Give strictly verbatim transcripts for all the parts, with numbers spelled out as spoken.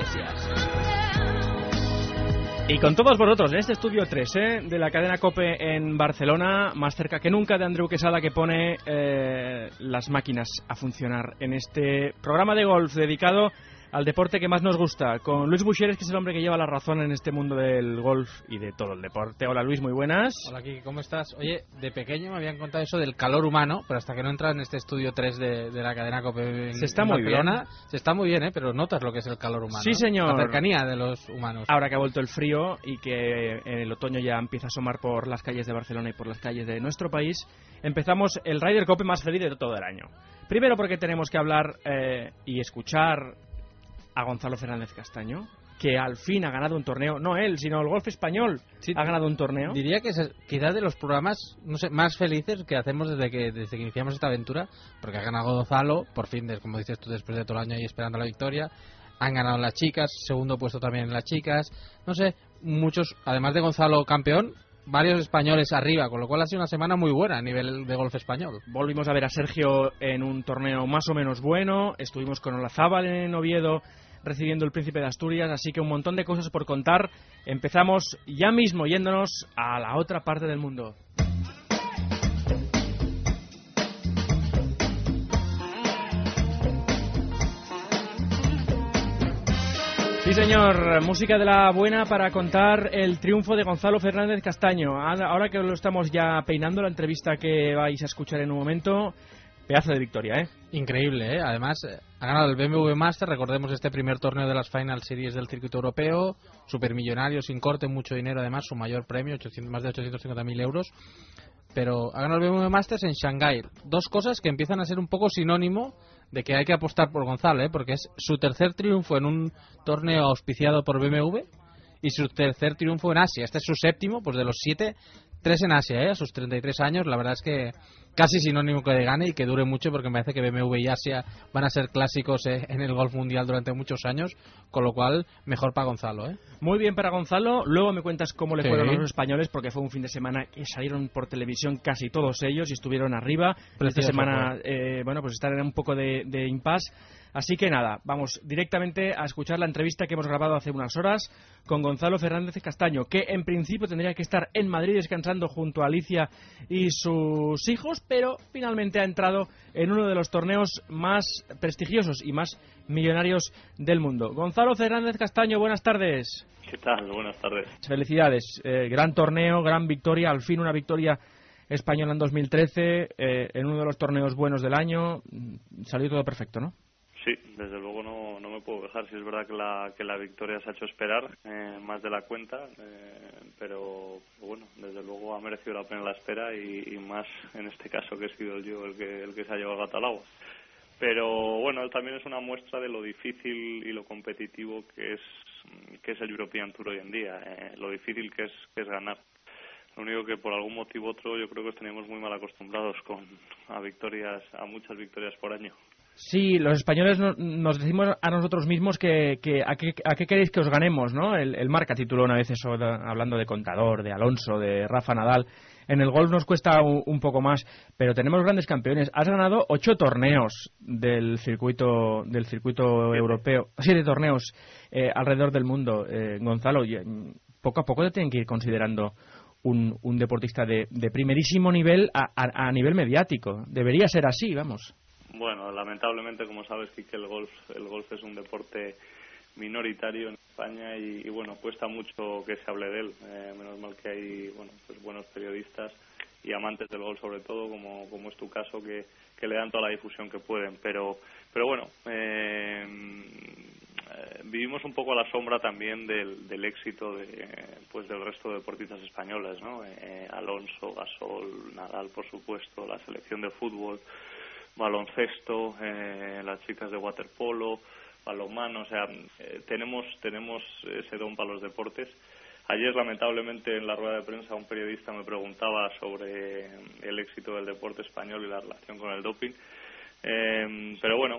Iglesias. Y con todos vosotros en este estudio tres ¿eh? de la cadena COPE en Barcelona, más cerca que nunca de Andreu Quesada, que pone eh, las máquinas a funcionar en este programa de golf dedicado al deporte que más nos gusta, con Luis Buixeres, que es el hombre que lleva la razón en este mundo del golf y de todo el deporte. Hola Luis, muy buenas. Hola Kiki, ¿cómo estás? Oye, de pequeño me habían contado eso del calor humano, pero hasta que no entras en este estudio tres de, de la cadena COPE en, se está en muy Barcelona, bien. se está muy bien, ¿eh? Pero notas lo que es el calor humano. Sí, señor. La cercanía de los humanos. Ahora que ha vuelto el frío y que en el otoño ya empieza a asomar por las calles de Barcelona y por las calles de nuestro país, empezamos el Ryder COPE más feliz de todo el año. Primero porque tenemos que hablar eh, y escuchar a Gonzalo Fernández Castaño, que al fin ha ganado un torneo, no él, sino el golf español, sí, ha ganado un torneo. Diría que es quizás de los programas, no sé, más felices que hacemos desde que desde que iniciamos esta aventura, porque ha ganado Gonzalo, por fin, como dices tú, después de todo el año ahí esperando la victoria. Han ganado las chicas, segundo puesto también en las chicas, no sé, muchos, además de Gonzalo campeón, varios españoles arriba, con lo cual ha sido una semana muy buena a nivel de golf español. Volvimos a ver a Sergio en un torneo más o menos bueno, estuvimos con Olazábal en Oviedo recibiendo el Príncipe de Asturias, así que un montón de cosas por contar. Empezamos ya mismo yéndonos a la otra parte del mundo. Sí, señor, música de la buena para contar el triunfo de Gonzalo Fernández Castaño. Ahora que lo estamos ya peinando, la entrevista que vais a escuchar en un momento, pedazo de victoria, ¿eh? Increíble, ¿eh? Además, ha ganado el B M W Master, recordemos este primer torneo de las Final Series del circuito europeo, supermillonario, sin corte, mucho dinero, además, su mayor premio, ochocientos, más de ochocientos cincuenta mil euros. Pero ha ganado el B M W Masters en Shanghái. Dos cosas que empiezan a ser un poco sinónimo de que hay que apostar por Gonzalo, ¿eh? Porque es su tercer triunfo en un torneo auspiciado por B M W y su tercer triunfo en Asia. Este es su séptimo, pues de los siete, tres en Asia, ¿eh? A sus treinta y tres años. La verdad es que casi sinónimo que de gane y que dure mucho, porque me parece que B M W y Asia van a ser clásicos ¿eh? en el golf mundial durante muchos años, con lo cual mejor para Gonzalo, ¿eh? Muy bien para Gonzalo. Luego me cuentas cómo le Sí. fueron a los españoles, porque fue un fin de semana que salieron por televisión casi todos ellos y estuvieron arriba. Precioso, Esta semana, eh, bueno, pues están en un poco de, de impasse. Así que nada, vamos directamente a escuchar la entrevista que hemos grabado hace unas horas con Gonzalo Fernández Castaño, que en principio tendría que estar en Madrid descansando junto a Alicia y sus hijos, pero finalmente ha entrado en uno de los torneos más prestigiosos y más millonarios del mundo. Gonzalo Fernández Castaño, buenas tardes. ¿Qué tal? Buenas tardes. Felicidades, eh, gran torneo, gran victoria, al fin una victoria española en dos mil trece, eh, en uno de los torneos buenos del año, salió todo perfecto, ¿no? Sí, desde luego no, no me puedo quejar. Sí es verdad que la, que la victoria se ha hecho esperar eh, más de la cuenta, eh, pero bueno, desde luego ha merecido la pena la espera y, y más en este caso que he sido yo el que, el que se ha llevado el gato al agua. Pero bueno, también es una muestra de lo difícil y lo competitivo que es que es el European Tour hoy en día, eh, lo difícil que es que es ganar. Lo único que por algún motivo u otro yo creo que os teníamos muy mal acostumbrados con a victorias, a muchas victorias por año. Sí, los españoles no, nos decimos a nosotros mismos que, que a, qué, a qué queréis que os ganemos, ¿no? El, el Marca tituló una vez eso, de, hablando de Contador, de Alonso, de Rafa Nadal. En el golf nos cuesta un, un poco más, pero tenemos grandes campeones. Has ganado ocho torneos del circuito del circuito europeo, siete torneos eh, alrededor del mundo. Eh, Gonzalo, poco a poco te tienen que ir considerando un, un deportista de, de primerísimo nivel a, a, a nivel mediático. Debería ser así, vamos. Bueno, lamentablemente, como sabes, sí que el golf, el golf es un deporte minoritario en España y, y bueno, cuesta mucho que se hable de él. Eh, menos mal que hay, bueno, pues buenos periodistas y amantes del golf sobre todo, como, como es tu caso, que, que le dan toda la difusión que pueden. Pero, pero bueno, eh, eh, vivimos un poco a la sombra también del, del éxito de, pues del resto de deportistas españoles, ¿no? Eh, Alonso, Gasol, Nadal, por supuesto, la selección de fútbol, baloncesto, eh, las chicas de waterpolo, balonmano, o sea, eh, tenemos tenemos ese don para los deportes. Ayer, lamentablemente, en la rueda de prensa un periodista me preguntaba sobre el éxito del deporte español y la relación con el doping, eh, pero bueno,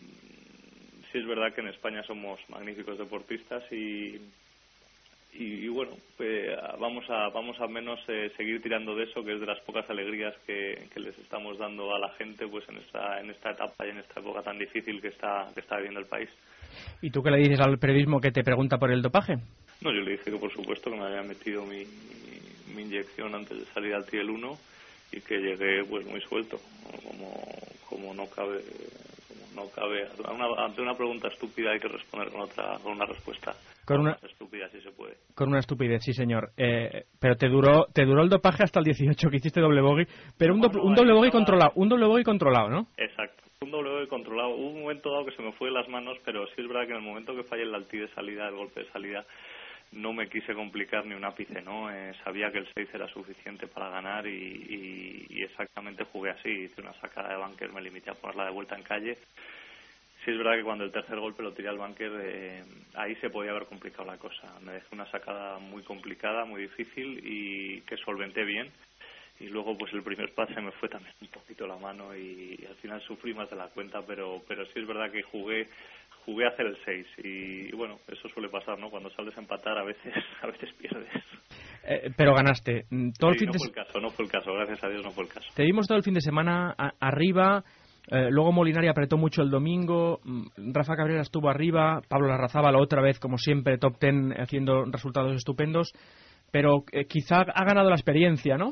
sí es verdad que en España somos magníficos deportistas y Y, y bueno, pues vamos a vamos a menos eh, seguir tirando de eso, que es de las pocas alegrías que, que les estamos dando a la gente, pues en esta en esta etapa y en esta época tan difícil que está que está viviendo el país. ¿Y tú qué le dices al periodismo que te pregunta por el dopaje? No, yo le dije que por supuesto que me había metido mi, mi, mi inyección antes de salir al Triel uno y que llegué pues muy suelto, como, como no cabe como no cabe a una, ante una pregunta estúpida hay que responder con otra con una respuesta con una más estúpida si se puede. Con una estupidez, sí señor. Eh, pero te duró te duró el dopaje hasta el dieciocho que hiciste doble bogey, pero no, un, do, no, un doble bogey estaba... controlado, un doble bogey controlado, ¿no? Exacto. Un doble bogey controlado. Hubo un momento dado que se me fue de las manos, pero sí es verdad que en el momento que fallé el alti de salida, el golpe de salida, no me quise complicar ni un ápice, ¿no? Eh, sabía que el seis era suficiente para ganar y, y, y exactamente jugué así. Hice una sacada de bunker, me limité a ponerla de vuelta en calle. Sí es verdad que cuando el tercer golpe lo tiré al bunker, eh, ahí se podía haber complicado la cosa. Me dejé una sacada muy complicada, muy difícil y que solventé bien. Y luego pues el primer pad se me fue también un poquito la mano y, y al final sufrí más de la cuenta, pero pero sí es verdad que jugué jugué a hacer el seis y, y bueno, eso suele pasar, ¿no? Cuando sales a empatar a veces a veces pierdes. Eh, pero ganaste. Todo sí, el fin no de... fue el caso, no fue el caso, gracias a Dios no fue el caso. Te vimos todo el fin de semana a, arriba, eh, luego Molinari apretó mucho el domingo, Rafa Cabrera estuvo arriba, Pablo Larrazábal otra vez, como siempre, top ten, haciendo resultados estupendos, pero eh, quizá ha ganado la experiencia, ¿no?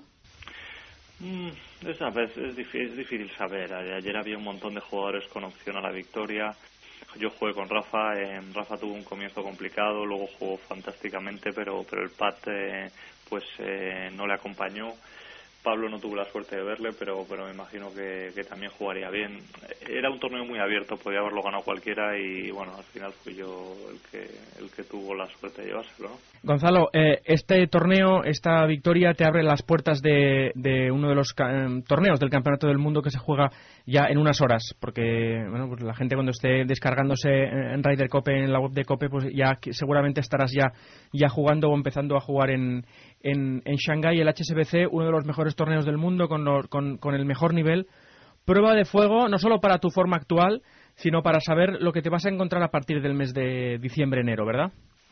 Mm, es, es, difícil, es difícil saber. Ayer había un montón de jugadores con opción a la victoria. Yo jugué con Rafa, eh, Rafa tuvo un comienzo complicado, luego jugó fantásticamente, pero pero el pad eh, pues eh, no le acompañó. Pablo no tuvo la suerte de verle, pero pero me imagino que, que también jugaría bien. Era un torneo muy abierto, podía haberlo ganado cualquiera y bueno, al final fui yo el que el que tuvo la suerte de llevárselo, ¿no? Gonzalo, eh, este torneo, esta victoria te abre las puertas de, de uno de los eh, torneos del Campeonato del Mundo que se juega ya en unas horas, porque bueno, pues la gente cuando esté descargándose en Ryder Cope, en la web de Cope, pues ya seguramente estarás ya, ya jugando o empezando a jugar en, en, en Shanghái, el H S B C, uno de los mejores torneos del mundo con, lo, con, con el mejor nivel. Prueba de fuego, no solo para tu forma actual, sino para saber lo que te vas a encontrar a partir del mes de diciembre-enero, ¿verdad?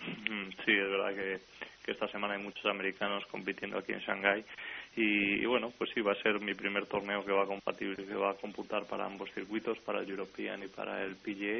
Sí, es verdad que, que esta semana hay muchos americanos compitiendo aquí en Shanghái y, y bueno, pues sí, va a ser mi primer torneo que va a compatible, que va a computar para ambos circuitos, para el European y para el P G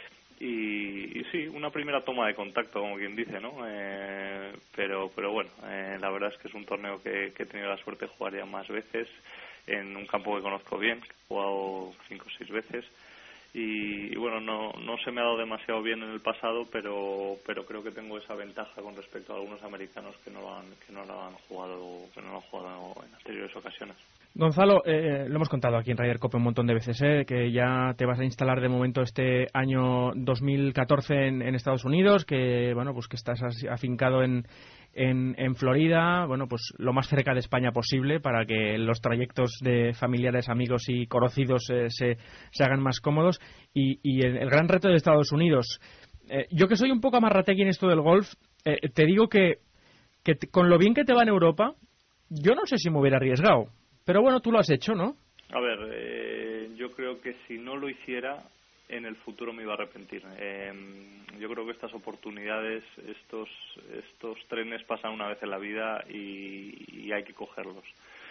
A y, y sí, una primera toma de contacto, como quien dice, ¿no? Eh, pero pero bueno, eh, la verdad es que es un torneo que, que he tenido la suerte de jugar ya más veces en un campo que conozco bien, que he jugado cinco o seis veces. Y, y bueno, no no se me ha dado demasiado bien en el pasado, pero pero creo que tengo esa ventaja con respecto a algunos americanos que no lo han que no lo han jugado que no lo han jugado en anteriores ocasiones. Gonzalo, eh, lo hemos contado aquí en Ryder Cup un montón de veces, ¿eh? Que ya te vas a instalar de momento este año dos mil catorce en, en Estados Unidos, que bueno, pues que estás afincado en, en, en Florida, bueno, pues lo más cerca de España posible para que los trayectos de familiares, amigos y conocidos eh, se, se hagan más cómodos. Y, y el, el gran reto de Estados Unidos, eh, yo que soy un poco amarrategui en esto del golf, eh, te digo que, que te, con lo bien que te va en Europa, yo no sé si me hubiera arriesgado. Pero bueno, tú lo has hecho, ¿no? A ver, eh, yo creo que si no lo hiciera, en el futuro me iba a arrepentir. Eh, yo creo que estas oportunidades, estos estos trenes pasan una vez en la vida y, y hay que cogerlos.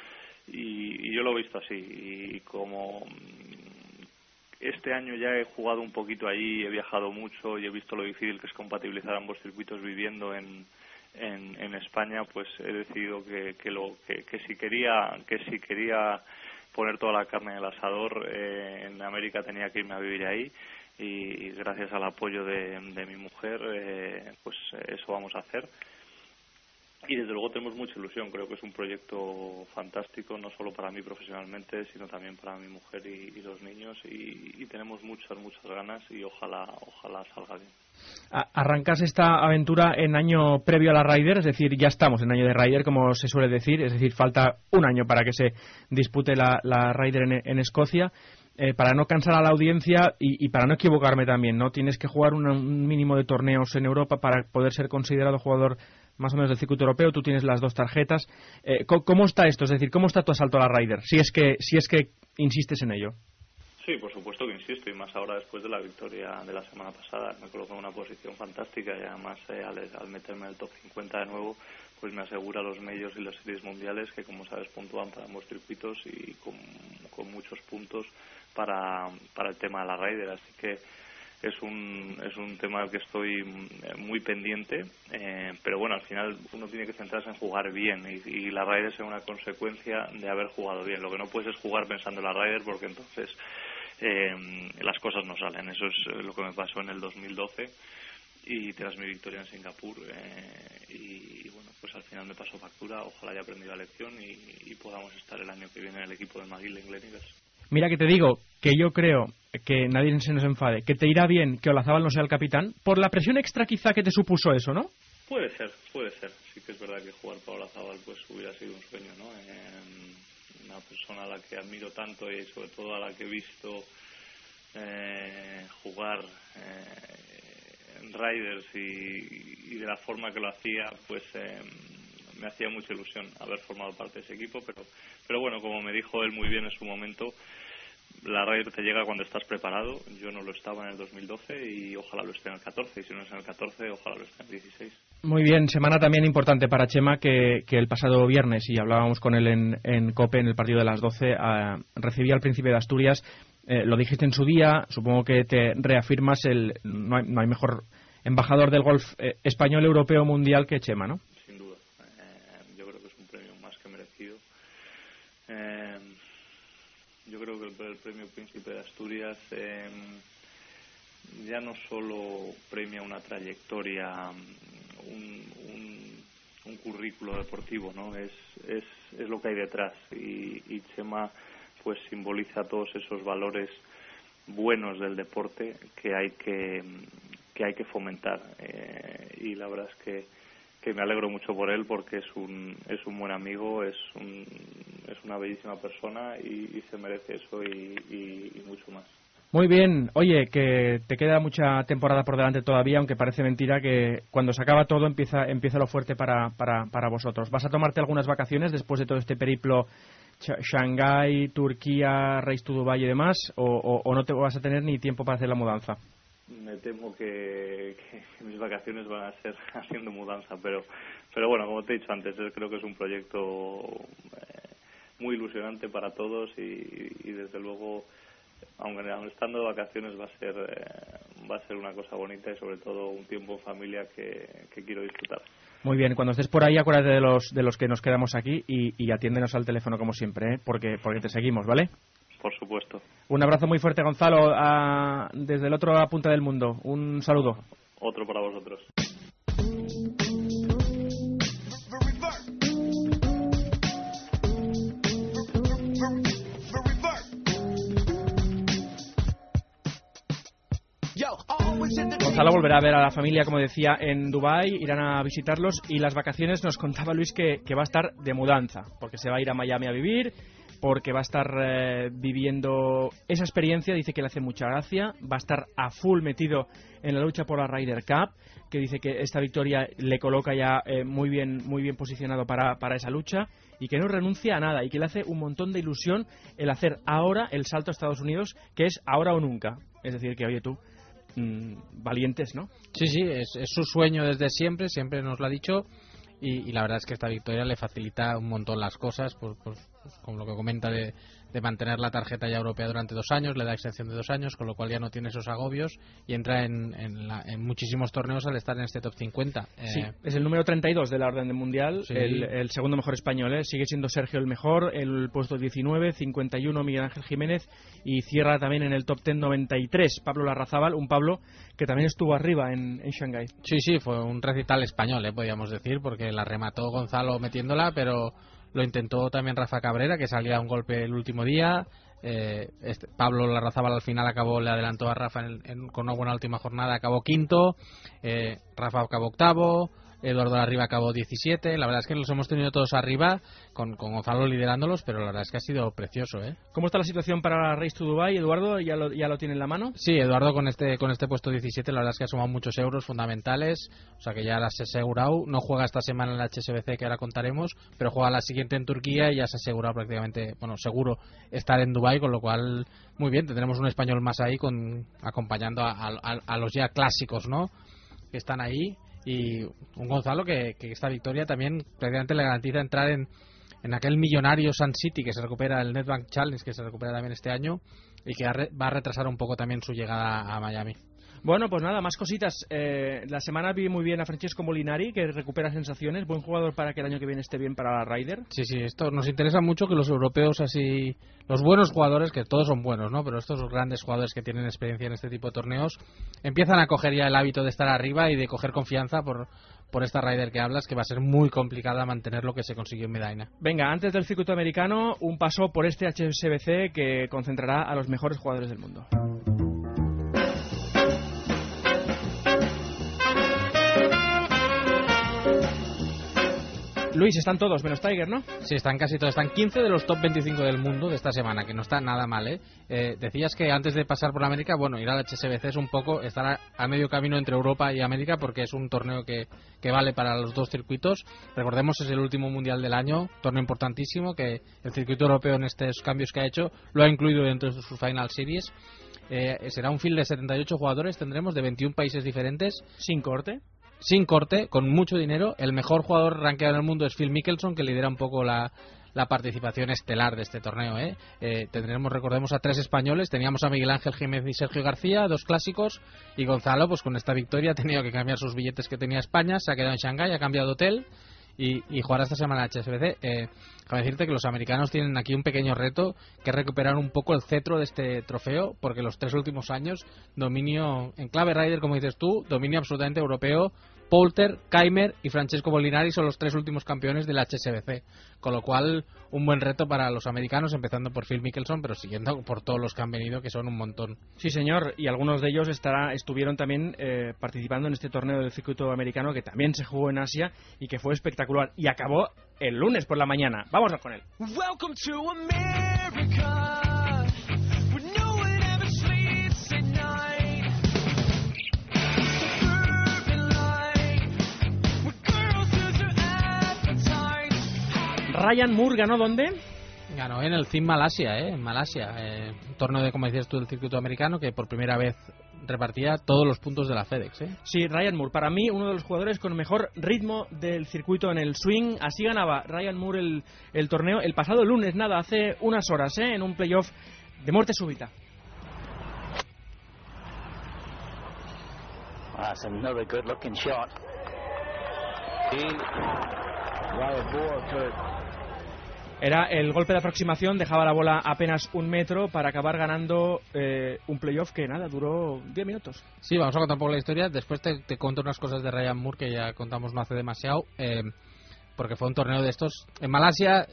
Y, y yo lo he visto así. Y como este año ya he jugado un poquito allí, he viajado mucho y he visto lo difícil que es compatibilizar ambos circuitos viviendo en... En, en España, pues he decidido que, que lo que, que si quería que si quería poner toda la carne en el asador eh, en América tenía que irme a vivir ahí y, y gracias al apoyo de, de mi mujer eh, pues eso vamos a hacer y desde luego tenemos mucha ilusión. Creo que es un proyecto fantástico, no solo para mí profesionalmente, sino también para mi mujer y, y los niños y, y tenemos muchas muchas ganas y ojalá ojalá salga bien. Arrancas esta aventura en año previo a la Ryder, es decir, ya estamos en año de Ryder, como se suele decir, es decir, falta un año para que se dispute la, la Ryder en, en Escocia. Eh, para no cansar a la audiencia y, y para no equivocarme también, ¿no? Tienes que jugar una, un mínimo de torneos en Europa para poder ser considerado jugador más o menos del circuito europeo. Tú tienes las dos tarjetas. Eh, ¿Cómo está esto? Es decir, ¿cómo está tu asalto a la Ryder? Si es que, si es que insistes en ello. Sí, por supuesto que insisto, y más ahora después de la victoria de la semana pasada. Me coloco en una posición fantástica y además eh, al, al meterme en el top cincuenta de nuevo, pues me asegura los medios y las series mundiales que, como sabes, puntúan para ambos circuitos y con, con muchos puntos para, para el tema de la Ryder. Así que es un es un tema al que estoy muy pendiente, eh, pero bueno, al final uno tiene que centrarse en jugar bien y, y la Ryder es una consecuencia de haber jugado bien. Lo que no puedes es jugar pensando en la Ryder, porque entonces eh, las cosas no salen. Eso es lo que me pasó en el dos mil doce y tras mi victoria en Singapur, eh, y, y bueno, pues al final me pasó factura. Ojalá haya aprendido la lección y, y podamos estar el año que viene en el equipo del McGill en Gleneagles. Mira que te digo que yo creo que nadie se nos enfade, que te irá bien que Olazábal no sea el capitán, por la presión extra quizá que te supuso eso, ¿no? Puede ser, puede ser. Sí que es verdad que jugar para Olazábal pues hubiera sido un sueño, ¿no? Eh, una persona a la que admiro tanto y sobre todo a la que he visto eh, jugar eh, en Riders y, y de la forma que lo hacía, pues eh, me hacía mucha ilusión haber formado parte de ese equipo, pero, pero bueno, como me dijo él muy bien en su momento, la Ryder te llega cuando estás preparado. Yo no lo estaba en el dos mil doce y ojalá lo esté en el catorce, y si no es en el catorce, ojalá lo esté en el dieciséis. Muy bien, semana también importante para Chema, que, que el pasado viernes, y hablábamos con él en, en COPE en el partido de las doce, uh, recibía al Príncipe de Asturias. Eh, lo dijiste en su día, supongo que te reafirmas, el no hay, no hay mejor embajador del golf eh, español, europeo, mundial que Chema, ¿no? Sin duda. Eh, yo creo que es un premio más que merecido. Eh, yo creo que el, el premio Príncipe de Asturias eh, ya no solo premia una trayectoria, un, un, un currículo deportivo, ¿no? Es, es, es lo que hay detrás, y, y Chema pues simboliza todos esos valores buenos del deporte que hay que que hay que fomentar, eh, y la verdad es que, que me alegro mucho por él, porque es un es un buen amigo, es un es una bellísima persona y, y se merece eso y, y, y mucho más. Muy bien, oye, que te queda mucha temporada por delante todavía, aunque parece mentira que cuando se acaba todo empieza empieza lo fuerte para, para, para vosotros. ¿Vas a tomarte algunas vacaciones después de todo este periplo, Shanghái, Turquía, Race to Dubai y demás, o, o, o no te vas a tener ni tiempo para hacer la mudanza? Me temo que, que mis vacaciones van a ser haciendo mudanza, pero pero bueno, como te he dicho antes, creo que es un proyecto eh, muy ilusionante para todos y, y desde luego, aunque estando de vacaciones, va a ser eh, va a ser una cosa bonita y sobre todo un tiempo en familia que, que quiero disfrutar. Muy bien, cuando estés por ahí acuérdate de los de los que nos quedamos aquí y, y atiéndenos al teléfono como siempre, ¿eh? porque porque te seguimos, ¿vale? Por supuesto. Un abrazo muy fuerte, Gonzalo, a, desde el otro punta del mundo. Un saludo. Otro para vosotros. Gonzalo volverá a ver a la familia, como decía, en Dubái, irán a visitarlos, y las vacaciones nos contaba Luis que, que va a estar de mudanza, porque se va a ir a Miami a vivir, porque va a estar eh, viviendo esa experiencia. Dice que le hace mucha gracia, va a estar a full metido en la lucha por la Ryder Cup, que dice que esta victoria le coloca ya eh, muy bien muy bien posicionado para, para esa lucha, y que no renuncia a nada, y que le hace un montón de ilusión el hacer ahora el salto a Estados Unidos, que es ahora o nunca. Es decir, que oye tú, mmm, valientes, ¿no? Sí, sí, es, es su sueño desde siempre, siempre nos lo ha dicho. Y, y la verdad es que esta victoria le facilita un montón las cosas, por, por, pues, como lo que comenta de, de mantener la tarjeta ya europea durante dos años, le da extensión de dos años, con lo cual ya no tiene esos agobios y entra en, en, la, en muchísimos torneos al estar en este top cincuenta. Sí, eh, es el número treinta y dos de la orden del mundial, sí. el, el segundo mejor español, ¿eh? Sigue siendo Sergio el mejor, el puesto diecinueve, cincuenta y uno Miguel Ángel Jiménez, y cierra también en el top diez noventa y tres Pablo Larrazábal, un Pablo que también estuvo arriba en, en Shanghái. Sí, sí, fue un recital español, eh, podríamos decir, porque la remató Gonzalo metiéndola, pero lo intentó también Rafa Cabrera, que salía un golpe el último día. Eh, este, Pablo Larrazábal al final acabó, le adelantó a Rafa en, en, con una buena última jornada, acabó quinto. eh, Rafa acabó octavo, Eduardo arriba acabó diecisiete. La verdad es que los hemos tenido todos arriba, con, con Gonzalo liderándolos, pero la verdad es que ha sido precioso, ¿eh? ¿Cómo está la situación para Race to Dubai, Eduardo? ¿Ya lo, ya lo tiene en la mano? Sí, Eduardo con este con este puesto diecisiete, la verdad es que ha sumado muchos euros fundamentales, o sea que ya las ha asegurado. No juega esta semana en la H S B C, que ahora contaremos, pero juega la siguiente en Turquía y ya se ha asegurado prácticamente, bueno, seguro estar en Dubái, con lo cual muy bien, tendremos un español más ahí con acompañando a, a, a los ya clásicos, ¿no?, que están ahí. Y un Gonzalo que, que esta victoria también prácticamente le garantiza entrar en, en aquel millonario Sun City, que se recupera, el Netbank Challenge, que se recupera también este año, y que va a retrasar un poco también su llegada a Miami. Bueno, pues nada, más cositas. Eh, la semana vi muy bien a Francesco Molinari, que recupera sensaciones. Buen jugador para que el año que viene esté bien para la Ryder. Sí, sí, esto nos interesa mucho que los europeos así, los buenos jugadores, que todos son buenos, ¿no? Pero estos grandes jugadores que tienen experiencia en este tipo de torneos, empiezan a coger ya el hábito de estar arriba y de coger confianza por, por esta Ryder que hablas, que va a ser muy complicada mantener lo que se consiguió en Medina. Venga, antes del circuito americano, un paso por este H S B C que concentrará a los mejores jugadores del mundo. Luis, están todos, menos Tiger, ¿no? Sí, están casi todos. Están quince de los top veinticinco del mundo de esta semana, que no está nada mal, ¿eh? eh decías que antes de pasar por América, bueno, ir al H S B C es un poco estar a, a medio camino entre Europa y América, porque es un torneo que, que vale para los dos circuitos. Recordemos, es el último mundial del año, torneo importantísimo, que el circuito europeo en estos cambios que ha hecho lo ha incluido dentro de sus Final Series. Eh, será un field de setenta y ocho jugadores, tendremos de veintiún países diferentes. Sin corte. Sin corte, con mucho dinero. El mejor jugador rankeado en el mundo es Phil Mickelson, que lidera un poco la, la participación estelar de este torneo, ¿eh? Eh, tendremos, recordemos, a tres españoles. Teníamos a Miguel Ángel Jiménez y Sergio García, dos clásicos, y Gonzalo, pues con esta victoria ha tenido que cambiar sus billetes que tenía España, se ha quedado en Shanghái, ha cambiado de hotel y, y jugará esta semana H S B C. Eh, déjame decirte que los americanos tienen aquí un pequeño reto, que es recuperar un poco el cetro de este trofeo, porque los tres últimos años, dominio en clave Ryder, como dices tú, dominio absolutamente europeo. Poulter, Kaymer y Francesco Molinari son los tres últimos campeones del H S B C, con lo cual un buen reto para los americanos, empezando por Phil Mickelson, pero siguiendo por todos los que han venido, que son un montón. Sí, señor, y algunos de ellos estará, estuvieron también eh, participando en este torneo del circuito americano, que también se jugó en Asia y que fue espectacular, y acabó el lunes por la mañana. Vamos con él. Welcome to America. Ryan Moore ganó ¿dónde? Ganó en el C I M Malasia, ¿eh? En Malasia, eh, un torneo de, como decías tú, del circuito americano, que por primera vez repartía todos los puntos de la FedEx, ¿eh? Sí, Ryan Moore, para mí uno de los jugadores con mejor ritmo del circuito en el swing. Así ganaba Ryan Moore el, el torneo el pasado lunes, nada, hace unas horas, ¿eh? En un playoff de muerte súbita. That's another good looking shot. He, Ryan Moore could... Era el golpe de aproximación, dejaba la bola apenas un metro para acabar ganando eh, un playoff que nada, duró diez minutos. Sí, vamos a contar un poco la historia. Después te, te cuento unas cosas de Ryan Moore que ya contamos no hace demasiado, eh, porque fue un torneo de estos. En Malasia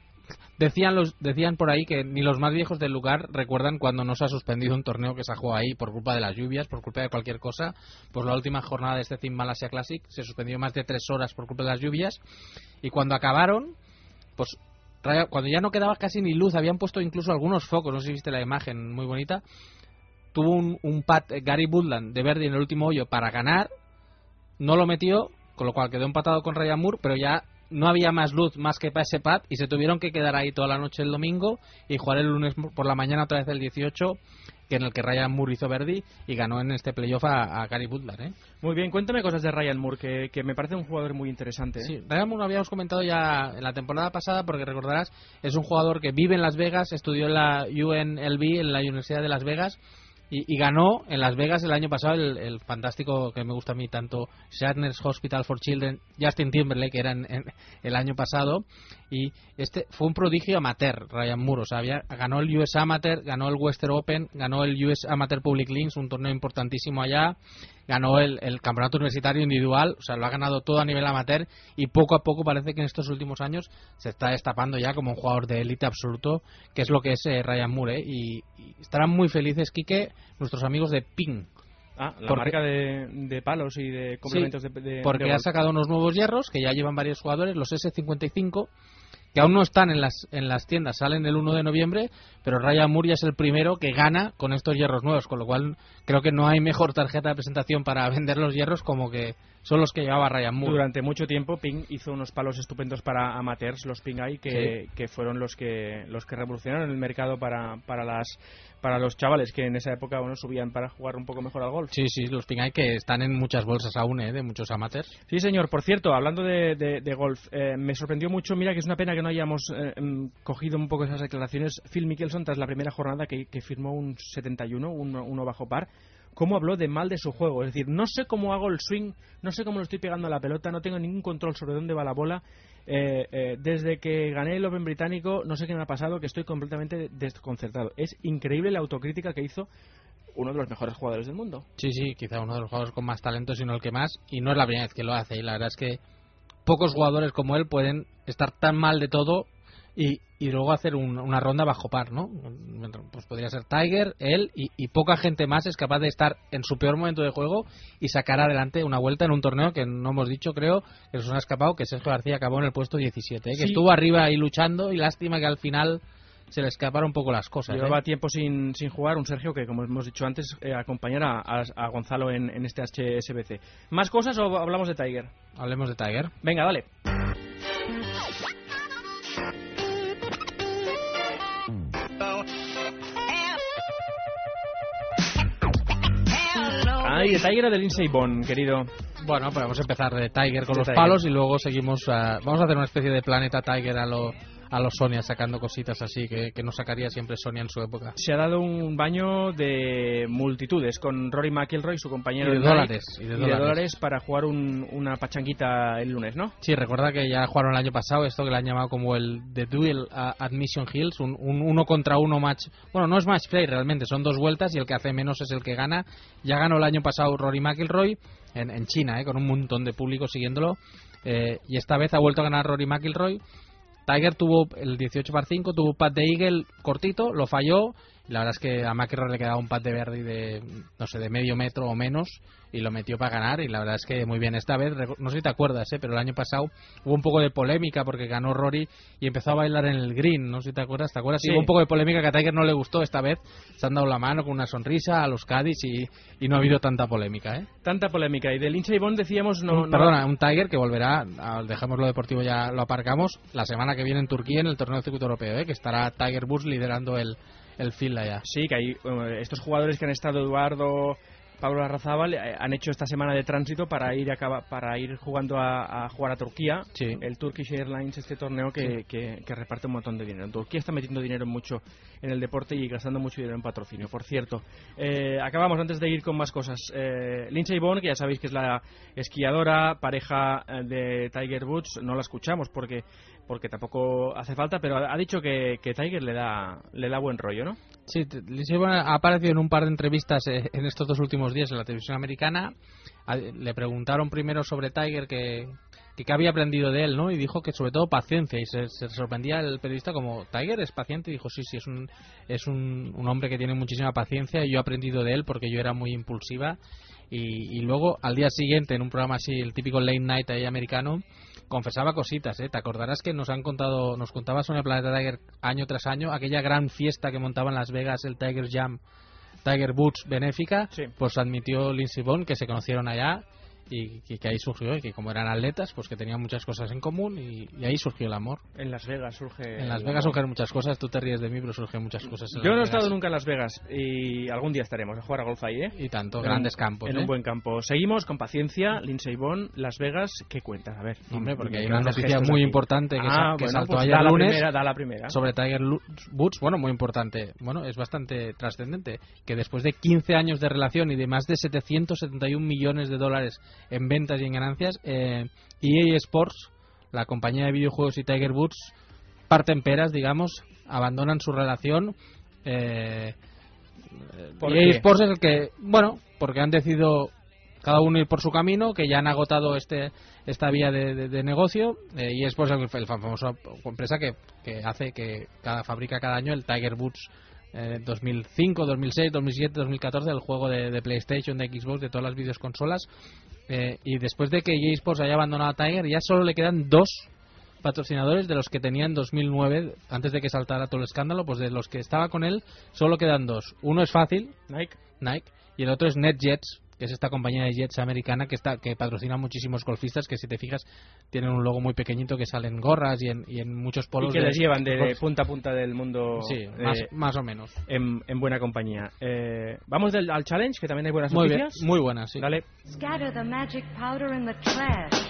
decían los decían por ahí que ni los más viejos del lugar recuerdan cuando no se ha suspendido un torneo que se ha jugado ahí por culpa de las lluvias, por culpa de cualquier cosa. Pues la última jornada de este Team Malasia Classic se suspendió más de tres horas por culpa de las lluvias, y cuando acabaron, pues cuando ya no quedaba casi ni luz, habían puesto incluso algunos focos, no sé si viste la imagen, muy bonita. Tuvo un, un pat Gary Woodland de Verdi en el último hoyo para ganar, no lo metió, con lo cual quedó empatado con Ryan Moore, pero ya no había más luz más que para ese pat y se tuvieron que quedar ahí toda la noche el domingo y jugar el lunes por la mañana otra vez el dieciocho, que en el que Ryan Moore hizo Verdi y ganó en este playoff a, a Gary Woodland, ¿eh? Muy bien, cuéntame cosas de Ryan Moore, que, que me parece un jugador muy interesante, ¿eh? Sí, Ryan Moore lo habíamos comentado ya en la temporada pasada, porque recordarás, es un jugador que vive en Las Vegas, estudió en la U N L V, en la Universidad de Las Vegas, y, y ganó en Las Vegas el año pasado el, el fantástico, que me gusta a mí tanto, Shatner's Hospital for Children, Justin Timberlake, que era en, en, el año pasado, y este fue un prodigio amateur, Ryan Moore. O sea, había, ganó el U S Amateur, ganó el Western Open, ganó el U S Amateur Public Links, un torneo importantísimo allá, ganó el, el campeonato universitario individual, o sea, lo ha ganado todo a nivel amateur, y poco a poco parece que en estos últimos años se está destapando ya como un jugador de élite absoluto, que es lo que es eh, Ryan Moore, ¿eh? y, y estarán muy felices, Quique, nuestros amigos de Ping. Ah, la porque, marca de, de palos y de complementos sí, de, de porque de ha sacado unos nuevos hierros que ya llevan varios jugadores, los ese cincuenta y cinco, que aún no están en las en las tiendas, salen el uno de noviembre, pero Ryan Moore ya es el primero que gana con estos hierros nuevos, con lo cual creo que no hay mejor tarjeta de presentación para vender los hierros como que son los que llevaba Ryan Moore. Durante mucho tiempo Ping hizo unos palos estupendos para amateurs, los Ping Eye, que, sí. que fueron los que los que revolucionaron el mercado para para las para los chavales que en esa época bueno, subían para jugar un poco mejor al golf. Sí, sí, los Ping Eye que están en muchas bolsas aún, ¿eh? De muchos amateurs. Sí, señor. Por cierto, hablando de, de, de golf, eh, me sorprendió mucho, mira que es una pena que no hayamos eh, cogido un poco esas declaraciones. Phil Mickelson, tras la primera jornada que, que firmó un setenta y uno, un, uno bajo par, cómo habló de mal de su juego. Es decir, no sé cómo hago el swing, no sé cómo lo estoy pegando a la pelota, no tengo ningún control sobre dónde va la bola. Eh, eh, desde que gané el Open británico, no sé qué me ha pasado, que estoy completamente desconcertado. Es increíble la autocrítica que hizo uno de los mejores jugadores del mundo. Sí, sí, quizá uno de los jugadores con más talento, sino el que más, y no es la primera vez que lo hace, y la verdad es que pocos jugadores como él pueden estar tan mal de todo y, y luego hacer un, una ronda bajo par, ¿no? Pues podría ser Tiger, él, y, y poca gente más es capaz de estar en su peor momento de juego y sacar adelante una vuelta en un torneo que no hemos dicho, creo, que nos ha escapado, que Sergio García acabó en el puesto diecisiete, ¿eh? Que sí. Estuvo arriba ahí luchando, y lástima que al final se le escaparon un poco las cosas. Llevaba ¿eh? tiempo sin, sin jugar un Sergio que, como hemos dicho antes, eh, acompañará a, a Gonzalo en, en este H S B C. ¿Más cosas o hablamos de Tiger? Hablemos de Tiger. Venga, dale. Ay, de Tiger o de Lindsey Vonn, querido. Bueno, pues vamos a empezar de Tiger con de los Tiger. palos y luego seguimos a, vamos a hacer una especie de planeta Tiger a lo a los Sonia, sacando cositas así que, que nos sacaría siempre Sonia en su época. Se ha dado un baño de multitudes con Rory McIlroy, su compañero y de, de dólares, Nike, y de y dólares de dólares para jugar un, una pachanguita el lunes, ¿no? Sí, recuerda que ya jugaron el año pasado esto que le han llamado como el The Duel at Mission Hills, un, un uno contra uno match. Bueno, no es match play realmente, son dos vueltas y el que hace menos es el que gana. Ya ganó el año pasado Rory McIlroy en, en China, ¿eh? Con un montón de público siguiéndolo, eh, y esta vez ha vuelto a ganar Rory McIlroy. Tiger tuvo el dieciocho par cinco, tuvo un pad de eagle cortito, lo falló. La verdad es que a McIlroy le quedaba un pad de birdie de, no sé, de medio metro o menos, y lo metió para ganar, y la verdad es que muy bien. Esta vez, no sé si te acuerdas, ¿eh? Pero el año pasado hubo un poco de polémica porque ganó Rory y empezó a bailar en el green, no sé si te acuerdas, ¿te acuerdas? Sí. Hubo un poco de polémica que a Tiger no le gustó. Esta vez se han dado la mano con una sonrisa a los caddies y, y no ha habido tanta polémica, ¿eh? Tanta polémica. Y de Lindsey Vonn decíamos... no, un, no... Perdona, un Tiger que volverá, a, dejamos lo deportivo, ya lo aparcamos, la semana que viene en Turquía en el torneo del circuito europeo, ¿eh? Que estará Tiger Woods liderando el el field allá. Sí, que hay uh, estos jugadores que han estado, Eduardo, Pablo Larrazábal, eh, han hecho esta semana de tránsito para ir a, para ir jugando a, a jugar a Turquía, sí. El Turkish Airlines, este torneo que, sí. que, que reparte un montón de dinero. En Turquía está metiendo dinero mucho en el deporte y gastando mucho dinero en patrocinio. Por cierto, eh, acabamos antes de ir con más cosas. Eh, Lindsey Vonn, que ya sabéis que es la esquiadora, pareja de Tiger Woods, no la escuchamos porque porque tampoco hace falta, pero ha dicho que, que Tiger le da le da buen rollo, ¿no? Sí, Lindsey Vonn ha aparecido en un par de entrevistas en estos dos últimos días en la televisión americana. Le preguntaron primero sobre Tiger que que, que había aprendido de él, ¿no? Y dijo que sobre todo paciencia, y se, se sorprendía el periodista como, ¿Tiger es paciente? Y dijo, sí, sí, es un es un, un hombre que tiene muchísima paciencia, y yo he aprendido de él porque yo era muy impulsiva. Y, y luego al día siguiente en un programa así, el típico late night ahí americano, confesaba cositas, ¿eh? Te acordarás que nos han contado, nos contaba Sonia Planeta Tiger año tras año aquella gran fiesta que montaba en Las Vegas, el Tiger Jam, Tiger Woods benéfica. Sí. Pues admitió Lindsey Vonn que se conocieron allá y, y que ahí surgió, y que como eran atletas, pues que tenían muchas cosas en común, y, y ahí surgió el amor. En Las Vegas surge... En Las Vegas surgen muchas cosas, tú te ríes de mí, pero surgen muchas cosas en Yo Las no he Vegas. estado nunca en Las Vegas, y algún día estaremos a jugar a golf ahí, ¿eh? Y tanto, en grandes un, campos, En ¿eh? un buen campo. Seguimos con paciencia, Lindsey Vonn, Las Vegas, ¿qué cuentas? A ver. Hombre, porque hay una noticia muy aquí. importante que, ah, sa que bueno, saltó pues ayer da la lunes primera, da la primera. sobre Tiger Woods, bueno, muy importante, bueno, es bastante trascendente, que después de quince años de relación y de más de setecientos setenta y un millones de dólares en ventas y en ganancias, eh, E A Sports, la compañía de videojuegos, y Tiger Woods parten peras, digamos, abandonan su relación. eh, E A Sports es el que, bueno, porque han decidido cada uno ir por su camino, que ya han agotado este esta vía de, de, de negocio. eh, E A Sports es el, el famoso empresa que, que hace que cada fabrica cada año el Tiger Woods eh, dos mil cinco, dos mil seis, dos mil siete, dos mil catorce, el juego de, de PlayStation, de Xbox, de todas las videoconsolas. Eh, y después de que E A Sports haya abandonado a Tiger, ya solo le quedan dos patrocinadores de los que tenía en dos mil nueve, antes de que saltara todo el escándalo. Pues de los que estaba con él solo quedan dos. Uno es fácil, Nike, Nike, y el otro es NetJets, que es esta compañía de jets americana que está que patrocina muchísimos golfistas, que si te fijas tienen un logo muy pequeñito que sale en gorras y en, y en muchos polos. Y que de, les llevan de, de de punta a punta del mundo. Sí, eh, más, más o menos. En, en buena compañía. Eh, Vamos del, al challenge, que también hay buenas muy noticias. Bien, muy buenas, sí. Dale. Scatter the magic powder in the trash.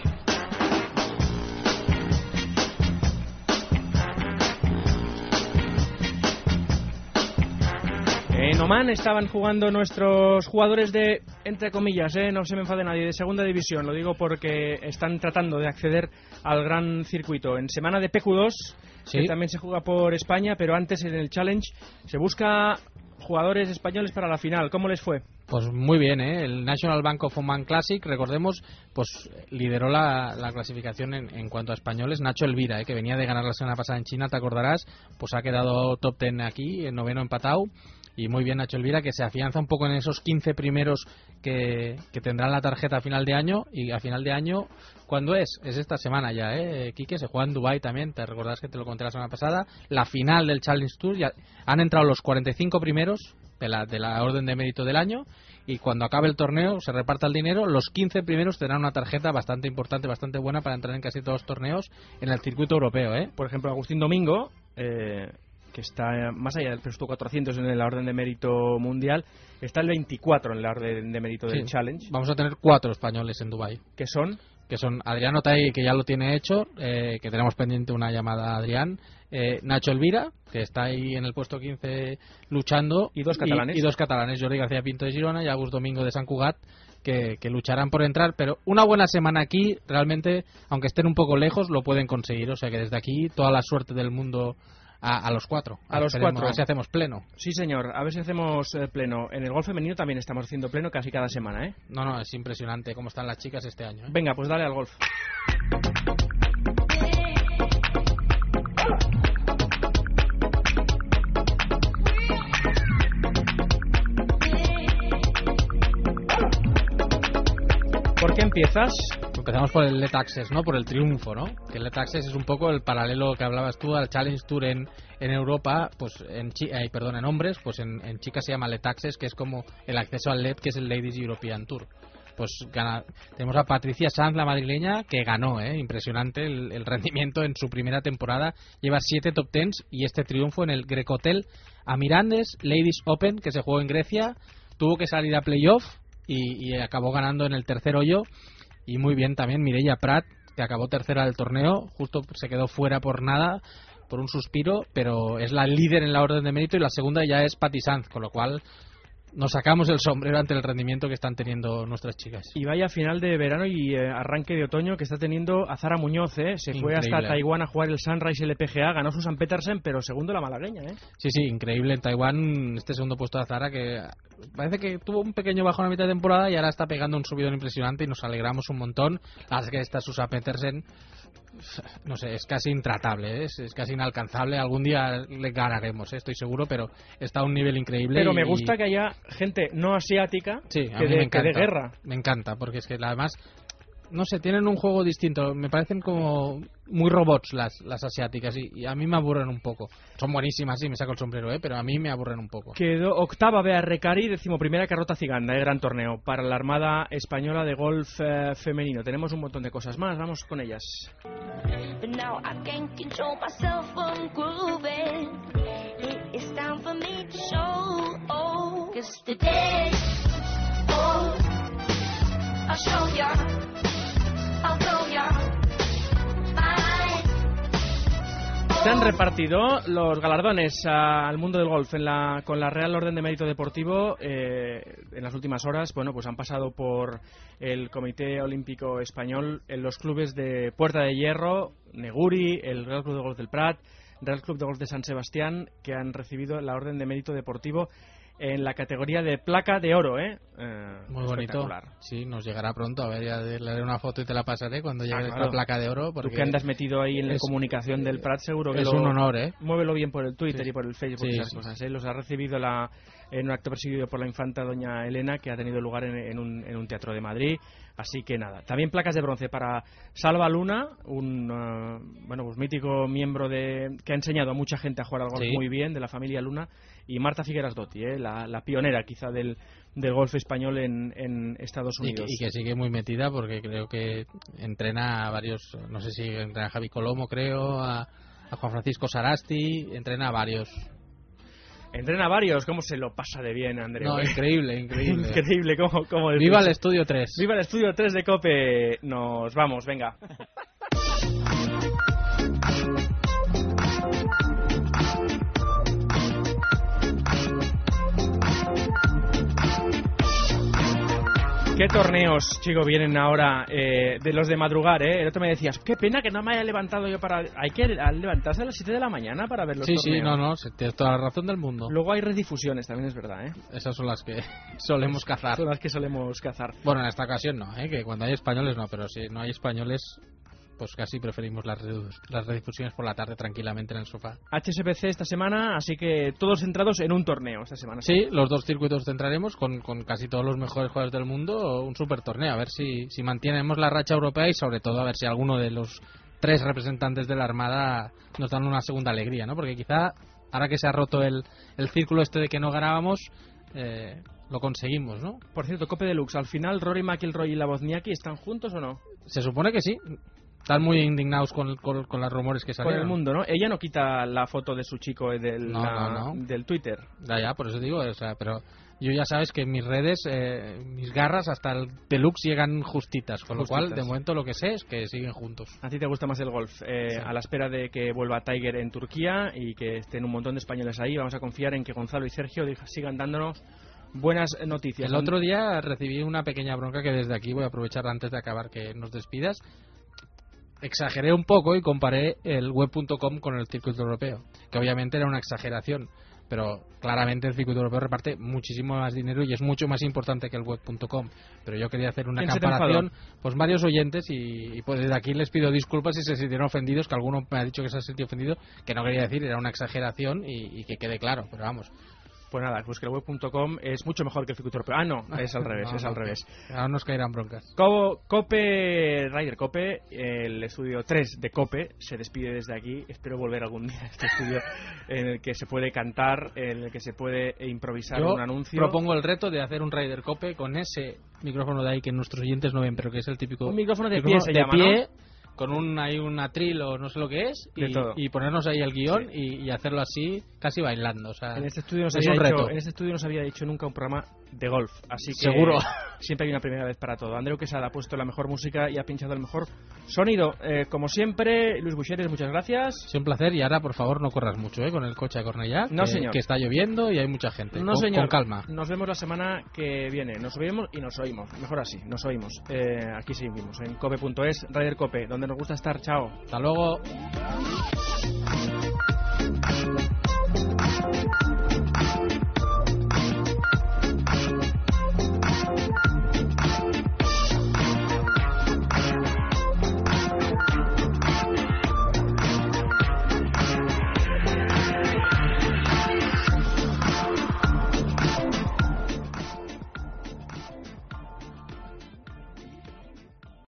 En Oman estaban jugando nuestros jugadores de, entre comillas, eh, no se me enfade nadie, de segunda división. Lo digo porque están tratando de acceder al gran circuito. En semana de P Q dos, sí, que también se juega por España, pero antes en el Challenge se busca jugadores españoles para la final. ¿Cómo les fue? Pues muy bien, ¿eh? El National Bank of Oman Classic, recordemos, pues lideró la, la clasificación en, en cuanto a españoles. Nacho Elvira, ¿eh? que venía de ganar la semana pasada en China, te acordarás, pues ha quedado top ten aquí, en noveno empatado. Y muy bien Nacho Elvira, que se afianza un poco en esos quince primeros que, que tendrán la tarjeta a final de año. Y a final de año, ¿cuándo es? Es esta semana ya, ¿eh? Quique, se juega en Dubái también, te recordás que te lo conté la semana pasada. La final del Challenge Tour, ya han entrado los cuarenta y cinco primeros de la, de la orden de mérito del año. Y cuando acabe el torneo, se reparta el dinero, los quince primeros tendrán una tarjeta bastante importante, bastante buena para entrar en casi todos los torneos en el circuito europeo, ¿eh? Por ejemplo, Agustín Domingo, eh... que está más allá del puesto cuatrocientos en la orden de mérito mundial, está el veinticuatro en la orden de mérito del sí, Challenge. Vamos a tener cuatro españoles en Dubái. ¿Qué son? Que son Adrián Otay, que ya lo tiene hecho, eh, que tenemos pendiente una llamada a Adrián, eh, Nacho Elvira, que está ahí en el puesto quince luchando, y dos catalanes, y, y dos catalanes, Jordi García Pinto de Girona y Agus Domingo de Sant Cugat, que, que lucharán por entrar, pero una buena semana aquí, realmente, aunque estén un poco lejos, lo pueden conseguir, o sea que desde aquí toda la suerte del mundo A, a los cuatro. A los cuatro. A ver si hacemos pleno. Sí, señor. A ver si hacemos eh, pleno. En el golf femenino también estamos haciendo pleno casi cada semana, ¿eh? No, no, es impresionante cómo están las chicas este año, ¿eh? Venga, pues dale al golf. ¿Por qué empiezas? Empezamos por el Let Access, ¿no? Por el triunfo, ¿no? Que el Let Access es un poco el paralelo que hablabas tú al Challenge Tour en, en Europa, pues en chi eh, perdón, en hombres, pues en, en chicas se llama Let Access, que es como el acceso al L E D, que es el Ladies European Tour. Pues gana, tenemos a Patricia Sanz, la madrileña, que ganó, ¿eh? Impresionante el, el rendimiento en su primera temporada. Lleva siete top tens y este triunfo en el Grecotel Amirandes Ladies Open, que se jugó en Grecia. Tuvo que salir a playoff y, y acabó ganando en el tercer hoyo. Y muy bien también Mireia Prat, que acabó tercera del torneo, justo se quedó fuera por nada, por un suspiro, pero es la líder en la orden de mérito, y la segunda ya es Patti Sanz, con lo cual nos sacamos el sombrero ante el rendimiento que están teniendo nuestras chicas. Y vaya final de verano y eh, arranque de otoño que está teniendo Azara Muñoz, ¿eh? Se increíble. Fue hasta Taiwán a jugar el Sunrise L P G A, ganó su San Petersen, pero segundo la malagueña, ¿eh? Sí, sí, increíble en Taiwán, este segundo puesto de Azara, que parece que tuvo un pequeño bajón a mitad de temporada y ahora está pegando un subidón impresionante y nos alegramos un montón. La verdad es que esta Susa Petersen, no sé, es casi intratable, ¿eh? es, es casi inalcanzable. Algún día le ganaremos, ¿eh? Estoy seguro, pero está a un nivel increíble. Pero y... me gusta que haya gente no asiática sí, que, de, que de guerra. Me encanta, porque es que además, no sé, tienen un juego distinto. Me parecen como muy robots las, las asiáticas y, y a mí me aburren un poco. Son buenísimas, sí, me saco el sombrero, ¿eh? Pero a mí me aburren un poco. Quedó octava Bea Recari, decimoprimera Carlota Ciganda, el gran torneo para la Armada Española de Golf eh, femenino. Tenemos un montón de cosas más, vamos con ellas. Se han repartido los galardones al mundo del golf en la, con la Real Orden de Mérito Deportivo eh, en las últimas horas. Bueno, pues han pasado por el Comité Olímpico Español en los clubes de Puerta de Hierro, Neguri, el Real Club de Golf del Prat, Real Club de Golf de San Sebastián, que han recibido la Orden de Mérito Deportivo en la categoría de placa de oro, ¿eh? eh Muy bonito. Sí, nos llegará pronto. A ver, ya le haré una foto y te la pasaré cuando llegue ah, claro. esta placa de oro. Porque tú que andas metido ahí en es, la comunicación del Prat, seguro que es lo, un honor, ¿eh? Muévelo bien por el Twitter sí. y por el Facebook, sí, esas sí. cosas, ¿eh? Los ha recibido la, en un acto presidido por la infanta doña Elena, que ha tenido lugar en, en, un, en un teatro de Madrid. Así que nada, también placas de bronce para Salva Luna, un uh, bueno, pues mítico miembro de que ha enseñado a mucha gente a jugar al golf sí. muy bien, de la familia Luna, y Marta Figueras Dotti, ¿eh? la, la pionera quizá del, del golf español en, en Estados Unidos. Y que, y que sigue muy metida porque creo que entrena a varios, no sé si entrena a Javi Colomo, creo, a, a Juan Francisco Sarasti, entrena a varios. Entrena varios, ¿cómo se lo pasa de bien, Andrés? No, increíble, increíble. Increíble, ¿cómo, cómo Viva el Estudio tres. Viva el Estudio tres de COPE. Nos vamos, venga. ¿Qué torneos, chico, vienen ahora eh, de los de madrugar, eh? El otro me decías, qué pena que no me haya levantado yo para... Hay que levantarse a las siete de la mañana para ver los sí, torneos. Sí, no, no, tienes toda la razón del mundo. Luego hay redifusiones, también es verdad, ¿eh? Esas son las que solemos cazar. Son las que solemos cazar. Bueno, en esta ocasión no, ¿eh? Que cuando hay españoles no, pero si no hay españoles... pues casi preferimos las, las redifusiones por la tarde tranquilamente en el sofá. H S B C esta semana, así que todos centrados en un torneo esta semana. Sí, los dos circuitos centraremos con, con casi todos los mejores jugadores del mundo, un super torneo, a ver si, si mantenemos la racha europea y sobre todo a ver si alguno de los tres representantes de la Armada nos dan una segunda alegría, ¿no? Porque quizá, ahora que se ha roto el, el círculo este de que no ganábamos, eh, lo conseguimos, ¿no? Por cierto, Cope Deluxe, al final Rory McIlroy y la Wozniacki ¿están juntos o no? Se supone que sí. Están muy indignados con, con, con los rumores que salen. Con el mundo, ¿no? Ella no quita la foto de su chico del, no, la, no, no. del Twitter. Ya, ya, por eso digo, o sea, pero yo ya sabes que en mis redes, eh, mis garras hasta el Deluxe llegan justitas, con justitas. Lo cual, de momento, lo que sé es que siguen juntos. ¿A ti te gusta más el golf? Eh, sí. A la espera de que vuelva Tiger en Turquía y que estén un montón de españoles ahí, vamos a confiar en que Gonzalo y Sergio sigan dándonos buenas noticias. El otro día recibí una pequeña bronca que desde aquí voy a aprovechar antes de acabar que nos despidas. Exageré un poco y comparé el web punto com con el circuito europeo, que obviamente era una exageración, pero claramente el circuito europeo reparte muchísimo más dinero y es mucho más importante que el web punto com. Pero yo quería hacer una comparación, pues varios oyentes, y, y pues desde aquí les pido disculpas si se sintieron ofendidos, que alguno me ha dicho que se ha sentido ofendido, que no quería decir, era una exageración y, y que quede claro, pero vamos. Pues nada, pues que el web punto com es mucho mejor que el circuito europeo. Ah, no, es al revés, no, es al revés. Ahora nos caerán broncas. Co Cope, Ryder Cope, el estudio tres de Cope se despide desde aquí. Espero volver algún día a este estudio en el que se puede cantar, en el que se puede improvisar Yo un anuncio. Propongo el reto de hacer un Ryder Cope con ese micrófono de ahí que nuestros oyentes no ven, pero que es el típico... Un micrófono de micrófono pie se de llama, pie, ¿no? Con un hay un atril o no sé lo que es y, y ponernos ahí el guión sí. y, y hacerlo así casi bailando, o sea, en este estudio nos es había un hecho, reto. En este estudio no se había hecho nunca un programa de golf, así que seguro siempre hay una primera vez para todo. Andreu Quesada ha puesto la mejor música y ha pinchado el mejor sonido, eh, como siempre. Luis Buixeres, muchas gracias. Es un placer y ahora por favor no corras mucho eh, con el coche a Cornellá, no, que, señor. que está lloviendo y hay mucha gente. No, con, señor. Con calma. Nos vemos la semana que viene. Nos vemos y nos oímos. Mejor así, nos oímos. Eh, aquí seguimos en cope punto es, Ryder Cope, donde nos gusta estar. Chao. Hasta luego.